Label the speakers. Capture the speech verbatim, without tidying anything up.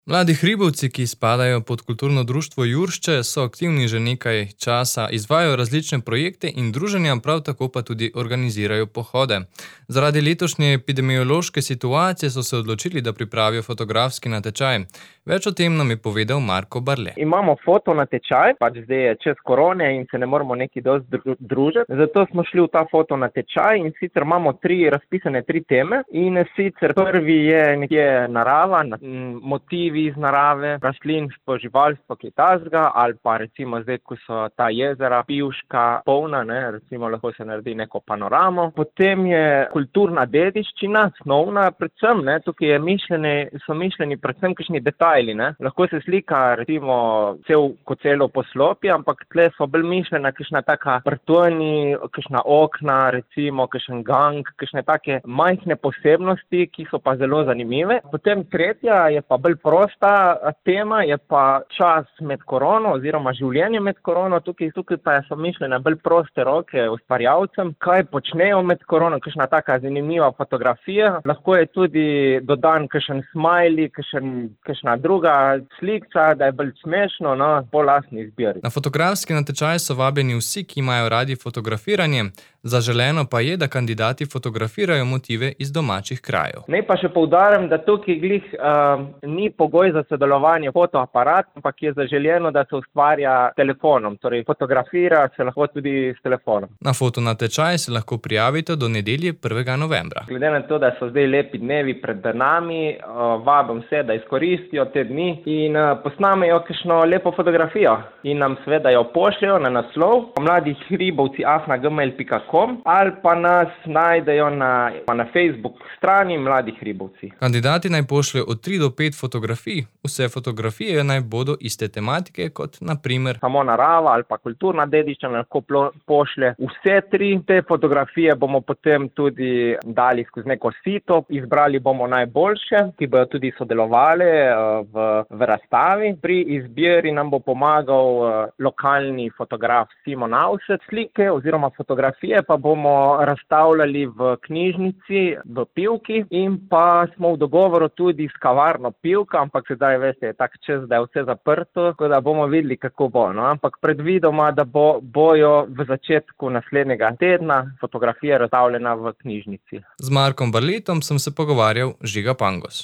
Speaker 1: Mladi hribovci, ki spadajo pod kulturno društvo Juršče, so aktivni že nekaj časa, izvajajo različne projekte in druženja, prav tako pa tudi organizirajo pohode. Zaradi letošnje epidemiološke situacije so se odločili, da pripravijo fotografski natečaj. Več o tem nam je povedal Marko Barle.
Speaker 2: Imamo foto natečaj, pač zdaj je čez korone in se ne moramo neki dosti družiti. Zato smo šli v ta foto natečaj in sicer imamo tri razpisane tri teme. In sicer prvi je nekje narava, motivi iz narave, rastlinstvo, živalstvo, kaj takega, ali pa recimo zdaj, ko so ta jezera, pivška, polna, ne, recimo lahko se naredi neko panoramo. Potem je kulturna dediščina, snovna predvsem, ne, tukaj je mišljeni, so mišljeni predvsem kakšni detajli, ne. Lahko se slika recimo cel, kot celo poslopje, ampak tle so bolj mišljena kakšna taka prtoni, kakšna okna, recimo kakšen gang, kakšne take majhne posebnosti, ki so pa zelo zanimive. Potem tretja je pa bolj prosta tema, je pa čas med korono oziroma življenje med korono. Tukaj, tukaj pa so mišljene bolj proste roke ustvarjalcem, kaj počnejo med korono, kakšna taka zanimiva fotografija. Lahko je tudi dodan kakšen smajli, kakšen, kakšna druga slika, da je bolj smešno, no, po lastni izbiri.
Speaker 1: Na fotografski natečaj so vabljeni vsi, ki imajo radi fotografiranje. Zaželeno pa je, da kandidati fotografirajo motive iz domačih krajev.
Speaker 2: Naj pa še poudarim, da tukaj glih uh, ni pogoj za sodelovanje fotoaparat, ampak je zaželeno, da se ustvarja telefonom. Torej fotografira se lahko tudi s telefonom.
Speaker 1: Na fotonatečaj se lahko prijavite do nedelje prvega novembra.
Speaker 2: Glede na to, da so zdaj lepi dnevi pred nami, uh, vabim vse, da izkoristijo te dni in uh, posnamejo kakšno lepo fotografijo in nam seveda jo pošljajo na naslov mladi hribovci afna gmail pika com ali pa nas najdejo na, na Facebook strani Mladi hribovci.
Speaker 1: Kandidati naj pošljajo od tri do pet fotografij. Vse fotografije naj bodo iste tematike, kot na primer
Speaker 2: samo narava ali pa kulturna dediščina, lahko pošlje vse tri. Te fotografije bomo potem tudi dali skozi neko sito. Izbrali bomo najboljše, ki bodo tudi sodelovali v, v razstavi. Pri izbiri nam bo pomagal lokalni fotograf Simon Avset. Slike oziroma fotografije pa bomo razstavljali v knjižnici v Pivki in pa smo v dogovoru tudi s kavarno Pivka, ampak sedaj veste, je tak čas, da je vse zaprto, tako da bomo videli, kako bo. No? Ampak predvidoma, da bo, bojo v začetku naslednjega tedna fotografije razstavljena v knjižnici.
Speaker 1: Z Markom Barletom sem se pogovarjal Žiga Pangos.